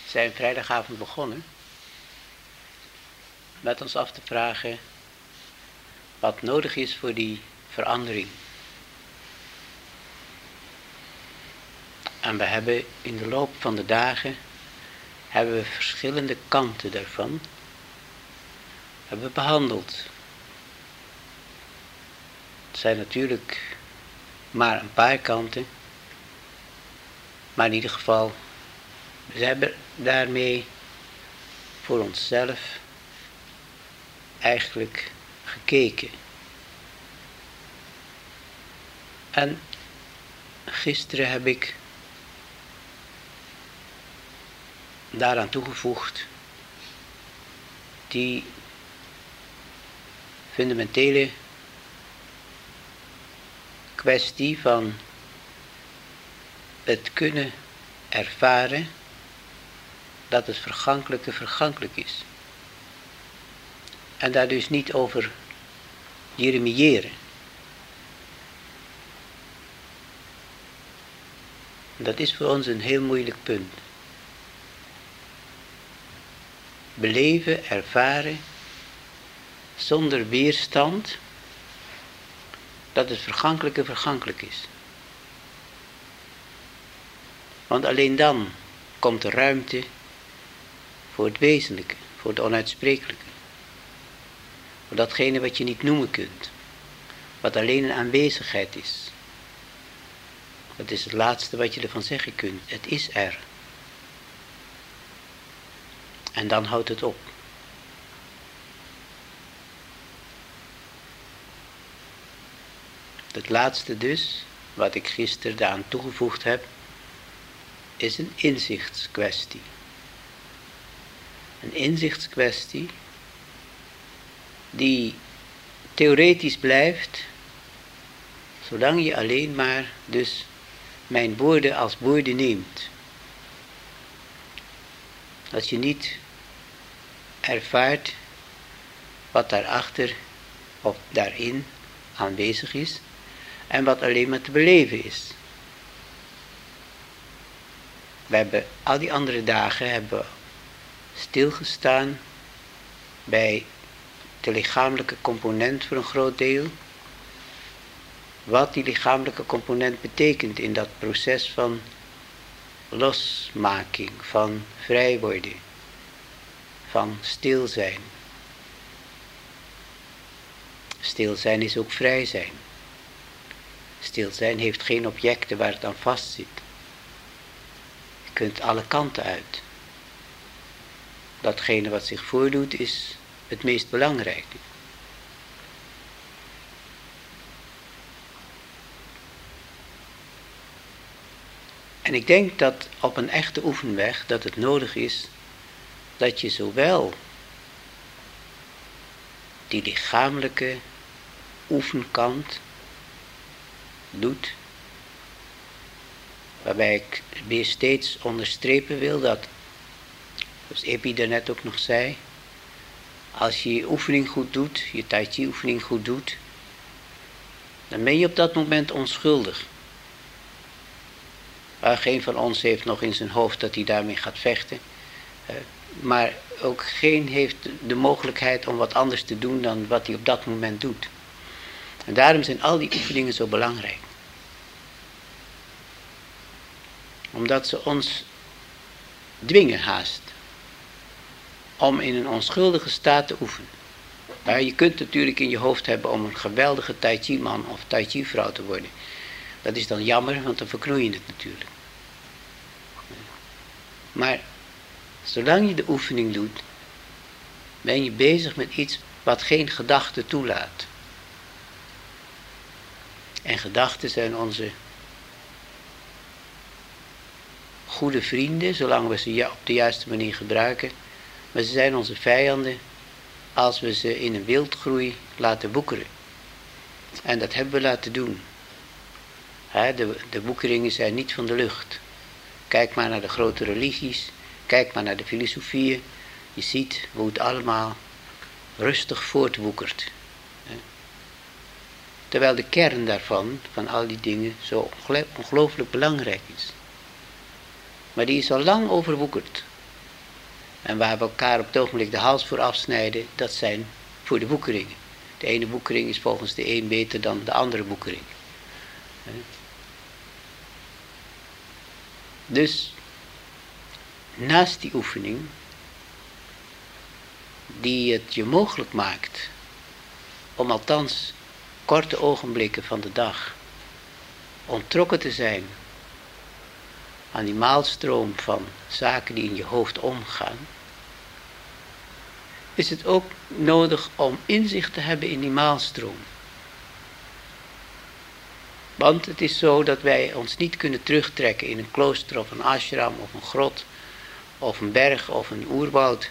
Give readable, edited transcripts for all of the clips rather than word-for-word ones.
zijn vrijdagavond begonnen met ons af te vragen wat nodig is voor die verandering. En we hebben in de loop van de dagen verschillende kanten daarvan behandeld. Het zijn natuurlijk maar een paar kanten, maar in ieder geval, we hebben daarmee voor onszelf eigenlijk gekeken. En gisteren heb ik daaraan toegevoegd die fundamentele kwestie van het kunnen ervaren dat het vergankelijke vergankelijk is. En daar dus niet over jeremiëren. Dat is voor ons een heel moeilijk punt. Beleven, ervaren, zonder weerstand, dat het vergankelijke vergankelijk is. Want alleen dan komt er ruimte voor het wezenlijke, voor het onuitsprekelijke. Voor datgene wat je niet noemen kunt, wat alleen een aanwezigheid is. Dat is het laatste wat je ervan zeggen kunt. Het is er. En dan houdt het op. Het laatste dus, wat ik gisteren daaraan toegevoegd heb, is een inzichtskwestie. Een inzichtskwestie die theoretisch blijft, zolang je alleen maar dus mijn woorden als woorden neemt. Als je niet ervaart wat daarachter of daarin aanwezig is en wat alleen maar te beleven is. We hebben al die andere dagen stilgestaan bij de lichamelijke component voor een groot deel. Wat die lichamelijke component betekent in dat proces van losmaking, van vrij worden, van stil zijn. Stil zijn is ook vrij zijn. Stil zijn heeft geen objecten waar het aan vastzit. Je kunt alle kanten uit. Datgene wat zich voordoet is het meest belangrijke. En ik denk dat op een echte oefenweg dat het nodig is dat je zowel die lichamelijke oefenkant doet, waarbij ik weer steeds onderstrepen wil dat, zoals Epi daarnet ook nog zei, als je je oefening goed doet, je Tai Chi oefening goed doet, dan ben je op dat moment onschuldig. Geen van ons heeft nog in zijn hoofd dat hij daarmee gaat vechten. Maar ook geen heeft de mogelijkheid om wat anders te doen dan wat hij op dat moment doet. En daarom zijn al die oefeningen zo belangrijk. Omdat ze ons dwingen haast om in een onschuldige staat te oefenen. Maar je kunt natuurlijk in je hoofd hebben om een geweldige Tai Chi man of Tai Chi vrouw te worden. Dat is dan jammer, want dan verknoei je het natuurlijk. Maar zolang je de oefening doet, ben je bezig met iets wat geen gedachte toelaat. En gedachten zijn onze goede vrienden, zolang we ze op de juiste manier gebruiken. Maar ze zijn onze vijanden als we ze in een wildgroei laten woekeren. En dat hebben we laten doen. De woekeringen zijn niet van de lucht. Kijk maar naar de grote religies, kijk maar naar de filosofieën. Je ziet hoe het allemaal rustig voortwoekert. Terwijl de kern daarvan, van al die dingen, zo ongelooflijk belangrijk is. Maar die is al lang overwoekerd. En waar we elkaar op het ogenblik de hals voor afsnijden, dat zijn voor de boekeringen. De ene boekering is volgens de een beter dan de andere boekering. Dus, naast die oefening, die het je mogelijk maakt om althans korte ogenblikken van de dag onttrokken te zijn aan die maalstroom van zaken die in je hoofd omgaan, is het ook nodig om inzicht te hebben in die maalstroom. Want het is zo dat wij ons niet kunnen terugtrekken in een klooster of een ashram of een grot of een berg of een oerwoud.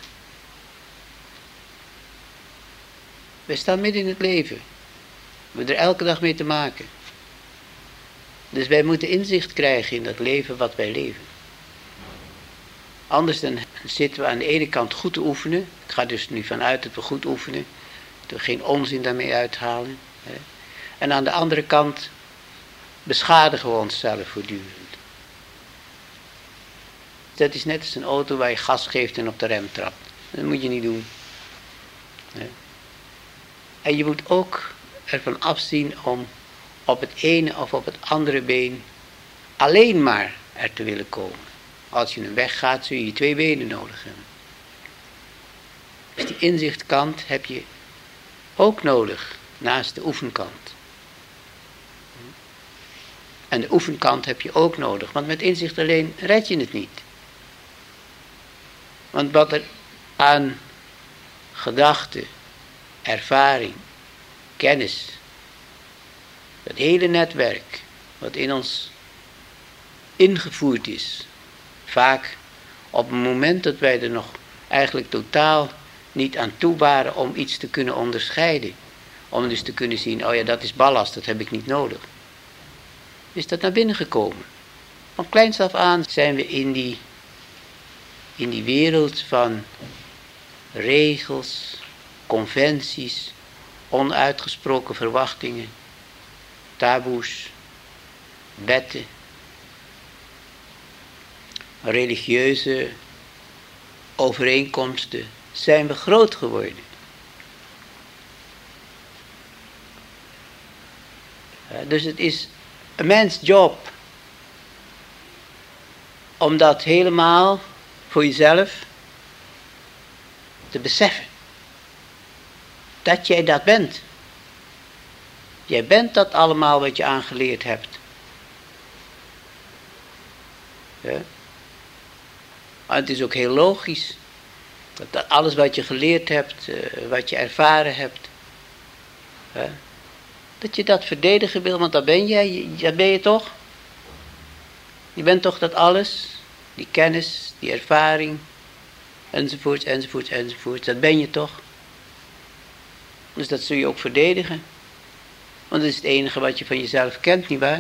Wij staan midden in het leven. We hebben er elke dag mee te maken. Dus wij moeten inzicht krijgen in dat leven wat wij leven. Anders dan zitten we aan de ene kant goed te oefenen. Ik ga dus nu vanuit dat we goed oefenen. Dat we geen onzin daarmee uithalen. En aan de andere kant beschadigen we onszelf voortdurend. Dat is net als een auto waar je gas geeft en op de rem trapt. Dat moet je niet doen. En je moet ook ervan afzien om op het ene of op het andere been alleen maar er te willen komen. Als je een weg gaat, zul je 2 benen nodig hebben. Dus die inzichtkant heb je ook nodig, naast de oefenkant. En de oefenkant heb je ook nodig, want met inzicht alleen red je het niet. Want wat er aan gedachte, ervaring, kennis, dat hele netwerk wat in ons ingevoerd is, vaak op het moment dat wij er nog eigenlijk totaal niet aan toe waren om iets te kunnen onderscheiden. Om dus te kunnen zien, oh ja, dat is ballast, dat heb ik niet nodig. Is dat naar binnen gekomen. Van kleins af aan zijn we in die wereld van regels, conventies, onuitgesproken verwachtingen, taboes, wetten, religieuze overeenkomsten, zijn we groot geworden. Dus het is een mens job om dat helemaal voor jezelf te beseffen. Dat jij dat bent. Jij bent dat allemaal wat je aangeleerd hebt. Ja? Maar het is ook heel logisch. Dat alles wat je geleerd hebt, wat je ervaren hebt. Ja? Dat je dat verdedigen wil, want dat ben jij. Dat ben je toch? Je bent toch dat alles? Die kennis, die ervaring. Enzovoorts, enzovoorts, enzovoorts. Dat ben je toch? Dus dat zul je ook verdedigen. Want dat is het enige wat je van jezelf kent, nietwaar?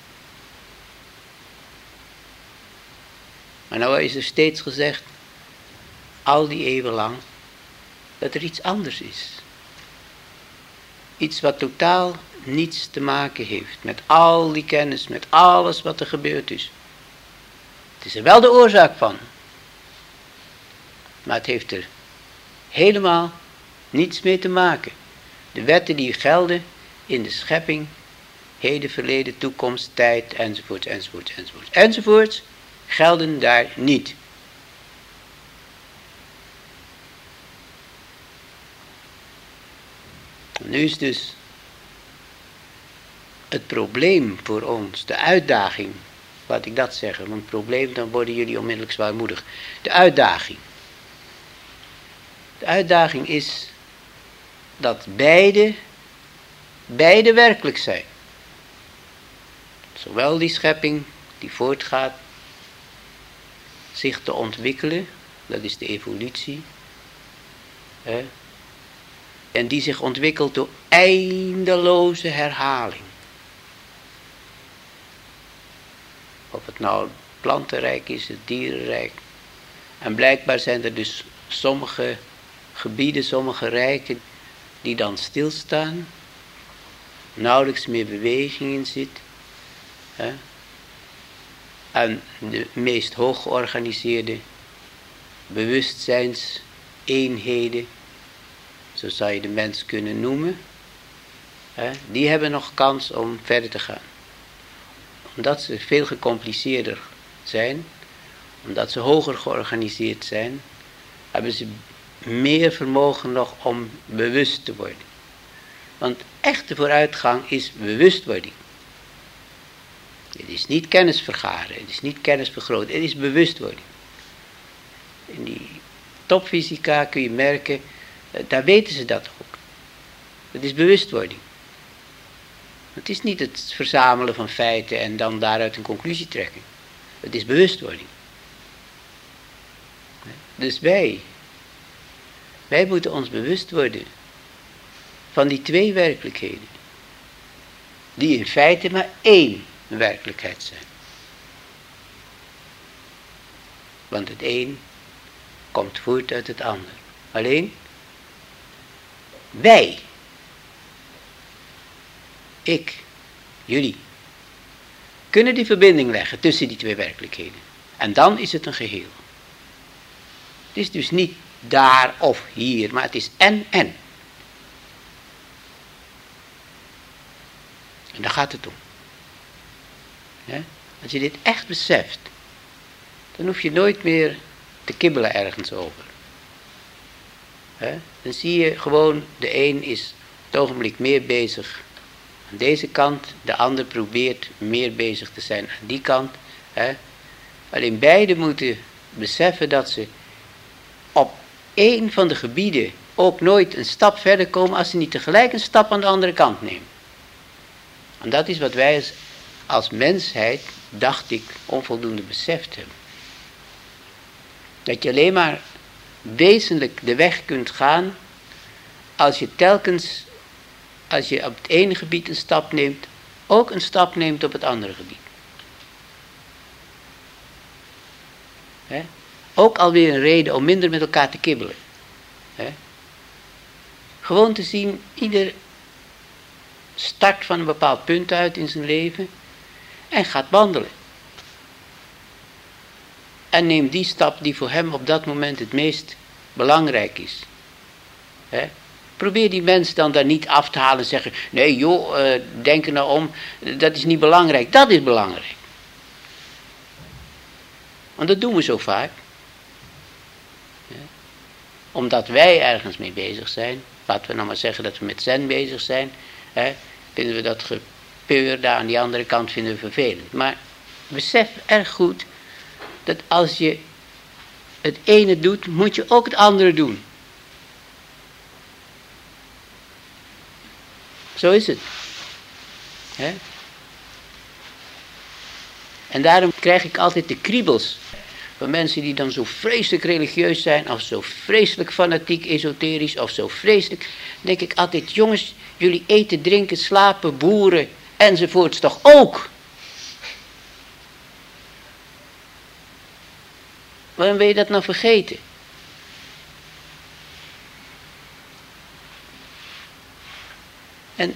Maar nou is er steeds gezegd, al die eeuwen lang, dat er iets anders is. Iets wat totaal niets te maken heeft met al die kennis, met alles wat er gebeurd is. Het is er wel de oorzaak van. Maar het heeft er helemaal niets mee te maken. De wetten die gelden in de schepping, heden, verleden, toekomst, tijd, enzovoort, enzovoort, enzovoort, enzovoort, gelden daar niet. Nu is dus het probleem voor ons, de uitdaging, laat ik dat zeggen, want probleem, dan worden jullie onmiddellijk zwaarmoedig. De uitdaging. De uitdaging is dat beide werkelijk zijn. Zowel die schepping die voortgaat zich te ontwikkelen, dat is de evolutie, en die zich ontwikkelt door eindeloze herhaling. Of het nou het plantenrijk is, het dierenrijk. En blijkbaar zijn er dus sommige gebieden, sommige rijken, die dan stilstaan, nauwelijks meer beweging in zit. En de meest hooggeorganiseerde bewustzijnseenheden, zo zou je de mens kunnen noemen, die hebben nog kans om verder te gaan. Omdat ze veel gecompliceerder zijn, omdat ze hoger georganiseerd zijn, hebben ze meer vermogen nog om bewust te worden. Want echte vooruitgang is bewustwording. Het is niet kennis vergaren, het is niet kennis vergroten, het is bewustwording. In die topfysica kun je merken, daar weten ze dat ook. Het is bewustwording. Het is niet het verzamelen van feiten en dan daaruit een conclusie trekken. Het is bewustwording. Dus wij moeten ons bewust worden van die twee werkelijkheden. Die in feite maar één werkelijkheid zijn. Want het een komt voort uit het ander. Alleen, wij, ik, jullie, kunnen die verbinding leggen tussen die twee werkelijkheden. En dan is het een geheel. Het is dus niet daar of hier, maar het is en. En daar gaat het om. Ja? Als je dit echt beseft, dan hoef je nooit meer te kibbelen ergens over. Dan zie je gewoon, de een is op het ogenblik meer bezig aan deze kant, de ander probeert meer bezig te zijn aan die kant. Alleen beide moeten beseffen dat ze op één van de gebieden ook nooit een stap verder komen als ze niet tegelijk een stap aan de andere kant nemen. En dat is wat wij als mensheid, dacht ik, onvoldoende beseft hebben. Dat je alleen maar wezenlijk de weg kunt gaan als je telkens, als je op het ene gebied een stap neemt, ook een stap neemt op het andere gebied. Ook alweer een reden om minder met elkaar te kibbelen. Gewoon te zien, ieder start van een bepaald punt uit in zijn leven en gaat wandelen. En neem die stap die voor hem op dat moment het meest belangrijk is. Probeer die mens dan daar niet af te halen en zeggen, nee joh, denk er nou om, dat is niet belangrijk. Dat is belangrijk. Want dat doen we zo vaak. Omdat wij ergens mee bezig zijn, laten we nou maar zeggen dat we met zen bezig zijn, vinden we dat gepeur daar aan die andere kant vinden we vervelend. Maar besef erg goed dat als je het ene doet, moet je ook het andere doen. Zo is het. En daarom krijg ik altijd de kriebels van mensen die dan zo vreselijk religieus zijn, of zo vreselijk fanatiek, esoterisch, of zo vreselijk. Dan denk ik altijd, jongens, jullie eten, drinken, slapen, boeren, enzovoorts toch ook. Waarom wil je dat nou vergeten? En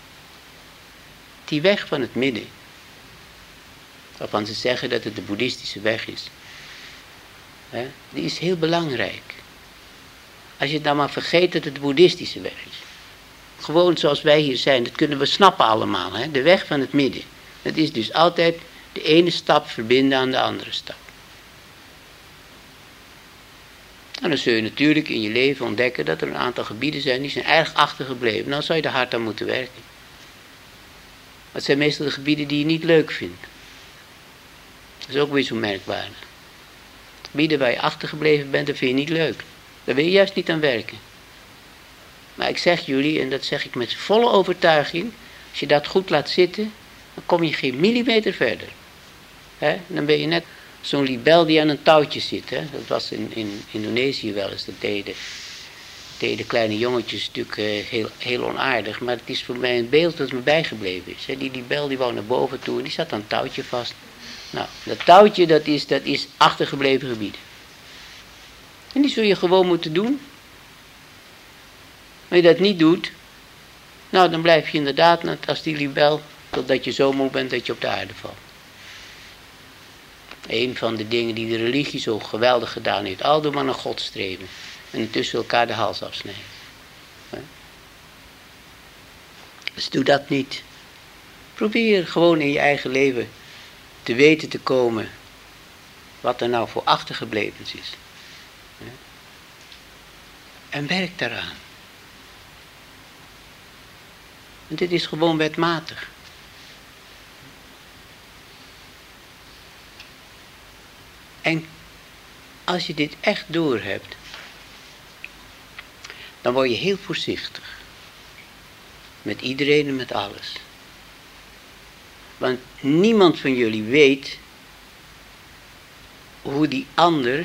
die weg van het midden, waarvan ze zeggen dat het de boeddhistische weg is, die is heel belangrijk. Als je het nou maar vergeet dat het de boeddhistische weg is. Gewoon zoals wij hier zijn, dat kunnen we snappen allemaal. De weg van het midden. Dat is dus altijd de ene stap verbinden aan de andere stap. En dan zul je natuurlijk in je leven ontdekken dat er een aantal gebieden zijn die zijn erg achtergebleven. Dan zou je er hard aan moeten werken. Dat zijn meestal de gebieden die je niet leuk vindt. Dat is ook weer zo merkwaardig. Gebieden waar je achtergebleven bent, dat vind je niet leuk. Daar wil je juist niet aan werken. Maar ik zeg jullie, en dat zeg ik met volle overtuiging, als je dat goed laat zitten, dan kom je geen millimeter verder. Dan ben je net zo'n libel die aan een touwtje zit. Dat was in Indonesië wel eens, dat deden kleine jongetjes natuurlijk heel onaardig. Maar het is voor mij een beeld dat me bijgebleven is. Die libel die wou naar boven toe en die zat aan een touwtje vast. Nou, dat touwtje dat is achtergebleven gebied. En die zul je gewoon moeten doen. Als je dat niet doet, nou dan blijf je inderdaad net als die libel, totdat je zo moe bent dat je op de aarde valt. Een van de dingen die de religie zo geweldig gedaan heeft. Aldoor maar naar God streven. En intussen elkaar de hals afsnijden. Dus doe dat niet. Probeer gewoon in je eigen leven te weten te komen wat er nou voor achtergeblevens is. En werk daaraan. Want dit is gewoon wetmatig. En als je dit echt doorhebt, dan word je heel voorzichtig. Met iedereen en met alles. Want niemand van jullie weet hoe die ander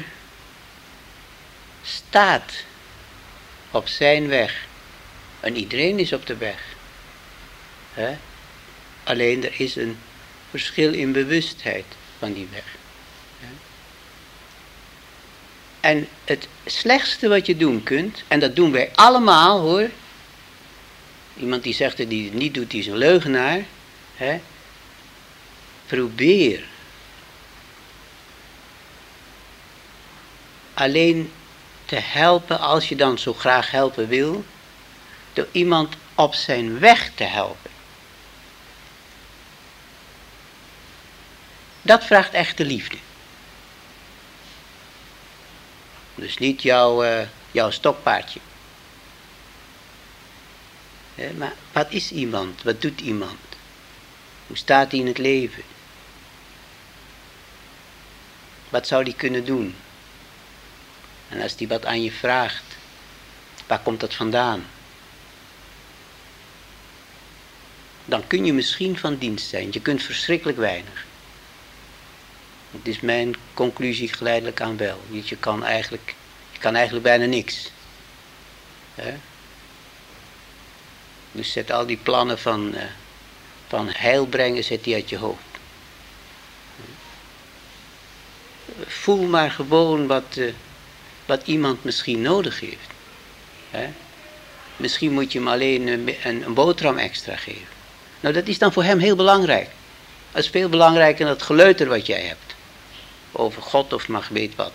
staat op zijn weg. En iedereen is op de weg. Alleen er is een verschil in bewustheid van die weg. En het slechtste wat je doen kunt, en dat doen wij allemaal hoor. Iemand die zegt dat hij het niet doet, die is een leugenaar. Probeer alleen te helpen als je dan zo graag helpen wil, door iemand op zijn weg te helpen. Dat vraagt echte liefde. Dus niet jouw stokpaardje. Maar wat is iemand? Wat doet iemand? Hoe staat hij in het leven? Wat zou hij kunnen doen? En als hij wat aan je vraagt, waar komt dat vandaan? Dan kun je misschien van dienst zijn. Je kunt verschrikkelijk weinig. Dat is mijn conclusie geleidelijk aan wel. Je kan eigenlijk bijna niks. Dus zet al die plannen van heil brengen, zet die uit je hoofd. Voel maar gewoon wat iemand misschien nodig heeft. Misschien moet je hem alleen een boterham extra geven. Nou, dat is dan voor hem heel belangrijk. Dat is veel belangrijker dan het geleuter wat jij hebt. Over God of maar weet wat.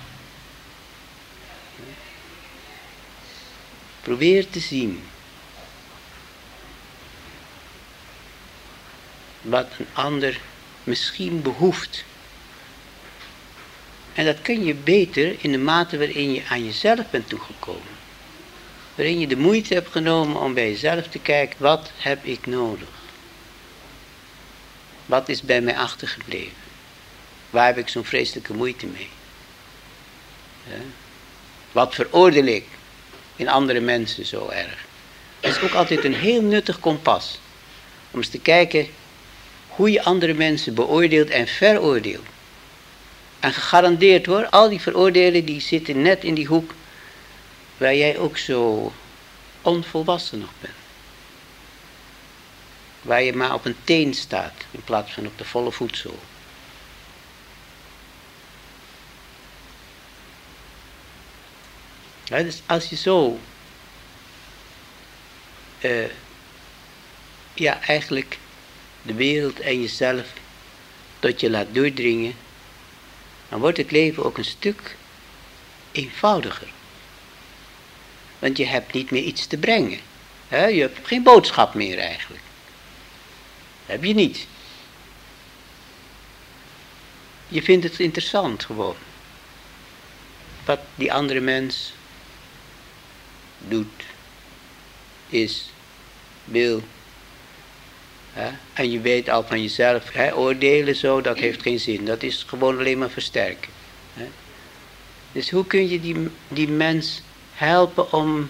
Probeer te zien wat een ander misschien behoeft. En dat kun je beter in de mate waarin je aan jezelf bent toegekomen. Waarin je de moeite hebt genomen om bij jezelf te kijken, wat heb ik nodig? Wat is bij mij achtergebleven? Waar heb ik zo'n vreselijke moeite mee? Wat veroordeel ik in andere mensen zo erg? Dat is ook altijd een heel nuttig kompas. Om eens te kijken hoe je andere mensen beoordeelt en veroordeelt. En gegarandeerd hoor, al die veroordelen die zitten net in die hoek waar jij ook zo onvolwassen nog bent. Waar je maar op een teen staat in plaats van op de volle voetzool. Dus als je zo eigenlijk de wereld en jezelf tot je laat doordringen, dan wordt het leven ook een stuk eenvoudiger. Want je hebt niet meer iets te brengen. Je hebt geen boodschap meer eigenlijk. Dat heb je niet. Je vindt het interessant gewoon. Wat die andere mens doet, is, wil. En je weet al van jezelf, oordelen zo, dat heeft geen zin. Dat is gewoon alleen maar versterken. Dus hoe kun je die mens helpen om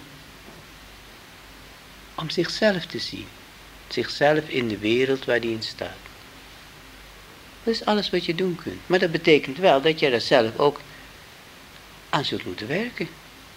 zichzelf te zien? Zichzelf in de wereld waar die in staat. Dat is alles wat je doen kunt. Maar dat betekent wel dat je daar zelf ook aan zult moeten werken.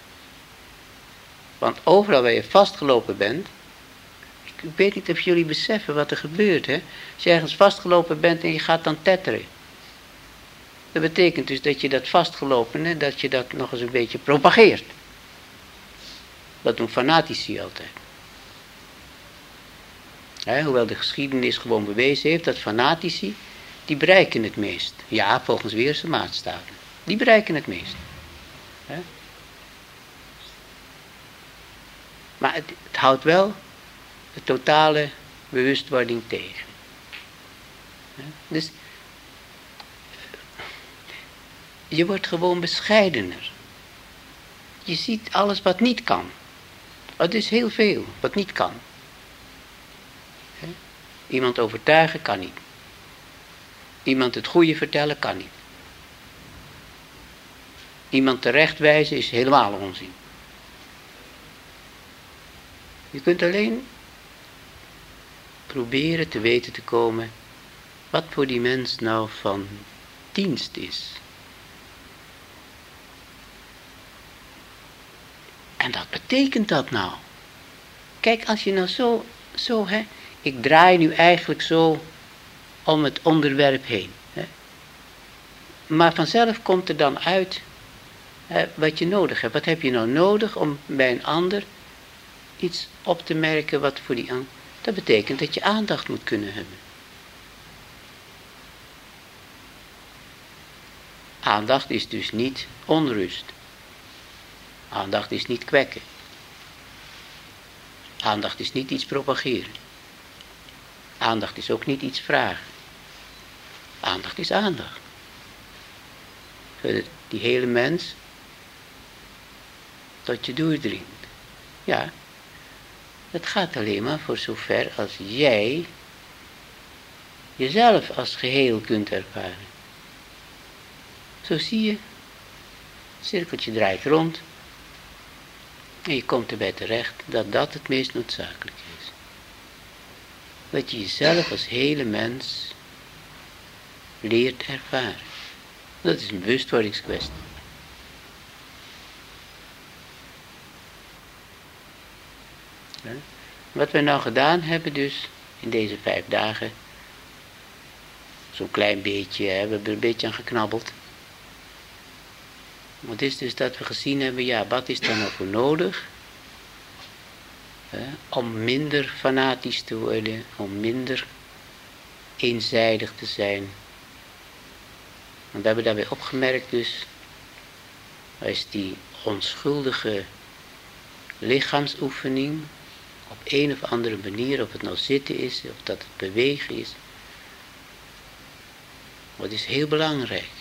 Want overal waar je vastgelopen bent, ik weet niet of jullie beseffen wat er gebeurt. Als je ergens vastgelopen bent en je gaat dan tetteren. Dat betekent dus dat je dat vastgelopene, dat je dat nog eens een beetje propageert. Dat doen fanatici altijd. Hoewel de geschiedenis gewoon bewezen heeft dat fanatici, die bereiken het meest. Ja, volgens weerse maatstaven. Die bereiken het meest. Hè? Maar het houdt wel de totale bewustwording tegen. Hè? Dus je wordt gewoon bescheidener. Je ziet alles wat niet kan. Het is heel veel wat niet kan. Hè? Iemand overtuigen kan niet. Iemand het goede vertellen kan niet. Iemand terechtwijzen is helemaal onzin. Je kunt alleen proberen te weten te komen wat voor die mens nou van dienst is. En wat betekent dat nou? Kijk, als je nou zo hè, ik draai nu eigenlijk zo om het onderwerp heen. Hè. Maar vanzelf komt er dan uit wat je nodig hebt. Wat heb je nou nodig om bij een ander iets op te merken wat voor die ander... Dat betekent dat je aandacht moet kunnen hebben. Aandacht is dus niet onrust. Aandacht is niet kwekken. Aandacht is niet iets propageren. Aandacht is ook niet iets vragen. Aandacht is aandacht. Zodat die hele mens tot je doordringt. Ja, dat gaat alleen maar voor zover als jij jezelf als geheel kunt ervaren. Zo zie je, het cirkeltje draait rond en je komt erbij terecht dat dat het meest noodzakelijk is. Dat je jezelf als hele mens leert ervaren. Dat is een bewustwordingskwestie. Ja. Wat we nou gedaan hebben dus in deze 5 dagen, zo'n klein beetje, we hebben er een beetje aan geknabbeld. Maar het is dus dat we gezien hebben, ja, wat is daar nou voor nodig? Om minder fanatisch te worden, om minder eenzijdig te zijn. Want we hebben daarbij opgemerkt dus, is die onschuldige lichaamsoefening, op een of andere manier, of het nou zitten is, of dat het bewegen is, dat is heel belangrijk.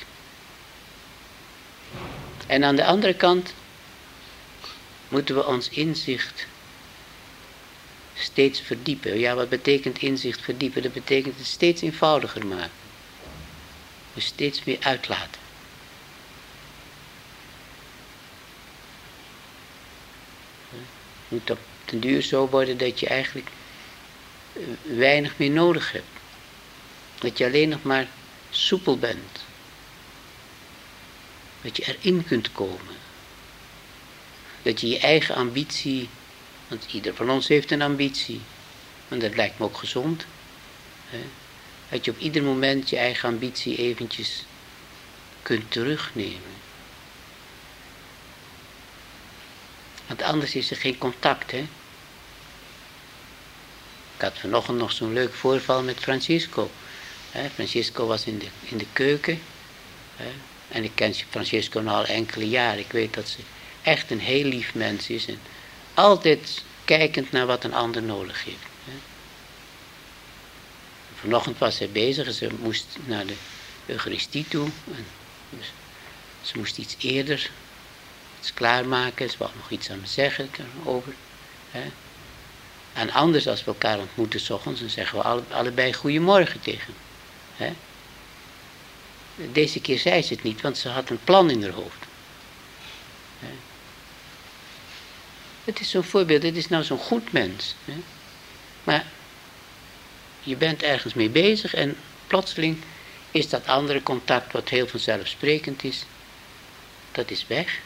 En aan de andere kant moeten we ons inzicht steeds verdiepen. Ja, wat betekent inzicht verdiepen? Dat betekent het steeds eenvoudiger maken. Dus steeds meer uitlaten. Het moet op den duur zo worden dat je eigenlijk weinig meer nodig hebt. Dat je alleen nog maar soepel bent. Dat je erin kunt komen. Dat je je eigen ambitie, want ieder van ons heeft een ambitie, en dat lijkt me ook gezond, hè? Dat je op ieder moment je eigen ambitie eventjes kunt terugnemen. Want anders is er geen contact, hè. Ik had vanochtend nog zo'n leuk voorval met Francisco. Francisco was in de keuken. En ik ken Francisco al enkele jaren. Ik weet dat ze echt een heel lief mens is. En altijd kijkend naar wat een ander nodig heeft. Vanochtend was zij bezig en ze moest naar de Eucharistie toe. En dus ze moest iets eerder iets klaarmaken. Ze wou nog iets aan me zeggen daarover. En anders als we elkaar ontmoeten 's ochtends, dan zeggen we allebei goedemorgen tegen. Deze keer zei ze het niet, want ze had een plan in haar hoofd. Het is zo'n voorbeeld, dit is nou zo'n goed mens. Maar je bent ergens mee bezig en plotseling is dat andere contact wat heel vanzelfsprekend is, dat is weg.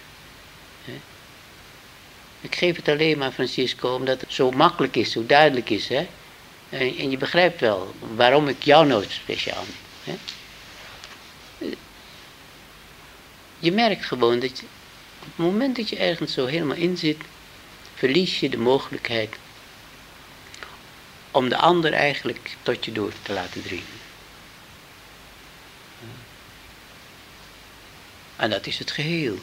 Ik geef het alleen maar, Francisco, omdat het zo makkelijk is, zo duidelijk is. En je begrijpt wel waarom ik jou nooit speciaal neem. Je merkt gewoon dat je, op het moment dat je ergens zo helemaal in zit, verlies je de mogelijkheid om de ander eigenlijk tot je door te laten dringen. En dat is het geheel.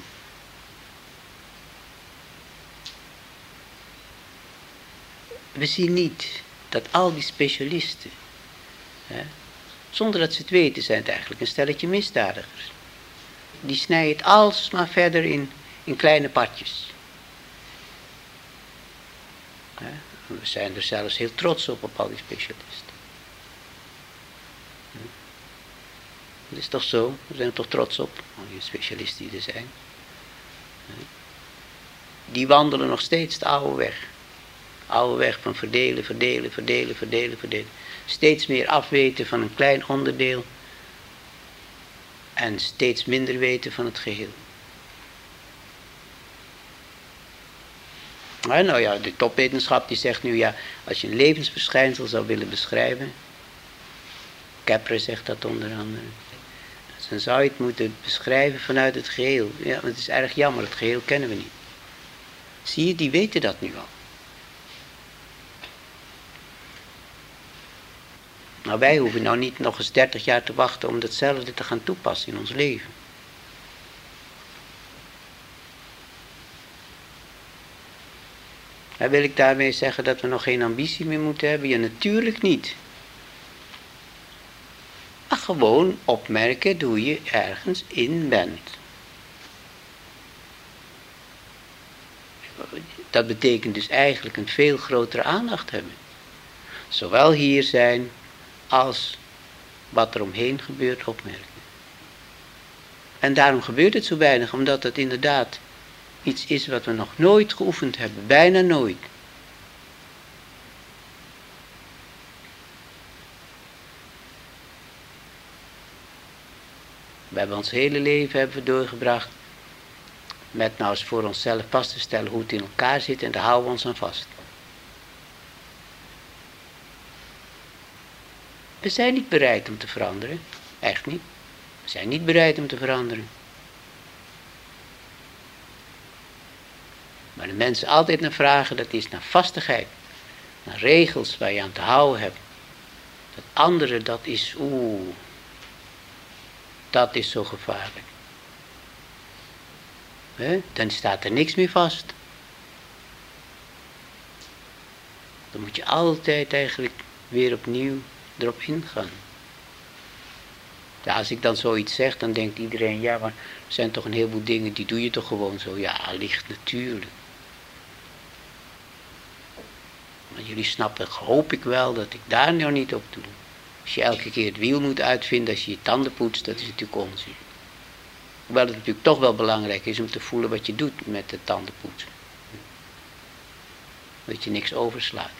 We zien niet dat al die specialisten, zonder dat ze het weten, zijn het eigenlijk een stelletje misdadigers. Die snijden het alsmaar verder in kleine partjes. We zijn er zelfs heel trots op al die specialisten. Dat is toch zo? We zijn er toch trots op, al die specialisten die er zijn. Die wandelen nog steeds de oude weg. Oude weg van verdelen, verdelen, verdelen, verdelen, verdelen. Steeds meer afweten van een klein onderdeel. En steeds minder weten van het geheel. Nou ja, de topwetenschap die zegt nu ja, als je een levensverschijnsel zou willen beschrijven. Kepler zegt dat onder andere. Dan zou je het moeten beschrijven vanuit het geheel. Ja, want het is erg jammer, het geheel kennen we niet. Zie je, die weten dat nu al. Nou, wij hoeven nou niet nog eens 30 jaar te wachten om datzelfde te gaan toepassen in ons leven. En wil ik daarmee zeggen dat we nog geen ambitie meer moeten hebben? Ja, natuurlijk niet. Maar gewoon opmerken hoe je ergens in bent. Dat betekent dus eigenlijk een veel grotere aandacht hebben. Zowel hier zijn als wat er omheen gebeurt opmerken. En daarom gebeurt het zo weinig, omdat het inderdaad iets is wat we nog nooit geoefend hebben, bijna nooit. We hebben ons hele leven doorgebracht met nou eens voor onszelf vast te stellen hoe het in elkaar zit en daar houden we ons aan vast. We zijn niet bereid om te veranderen, echt niet. We zijn niet bereid om te veranderen. Maar de mensen altijd naar vragen, dat is naar vastigheid. Naar regels waar je aan te houden hebt. Dat andere, dat is, dat is zo gevaarlijk. Dan staat er niks meer vast. Dan moet je altijd eigenlijk weer opnieuw erop ingaan. Ja, als ik dan zoiets zeg, dan denkt iedereen, ja, maar er zijn toch een heleboel dingen, die doe je toch gewoon zo. Ja, licht natuurlijk. Maar jullie snappen, hoop ik wel, dat ik daar nou niet op doe. Als je elke keer het wiel moet uitvinden als je je tanden poetst, dat is natuurlijk onzin. Hoewel het natuurlijk toch wel belangrijk is om te voelen wat je doet met de tandenpoetsen. Dat je niks overslaat.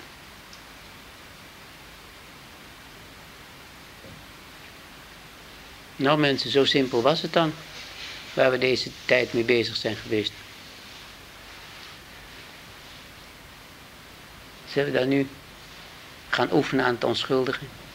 Nou mensen, zo simpel was het dan. Waar we deze tijd mee bezig zijn geweest. Zullen we dan nu gaan oefenen aan het onschuldigen?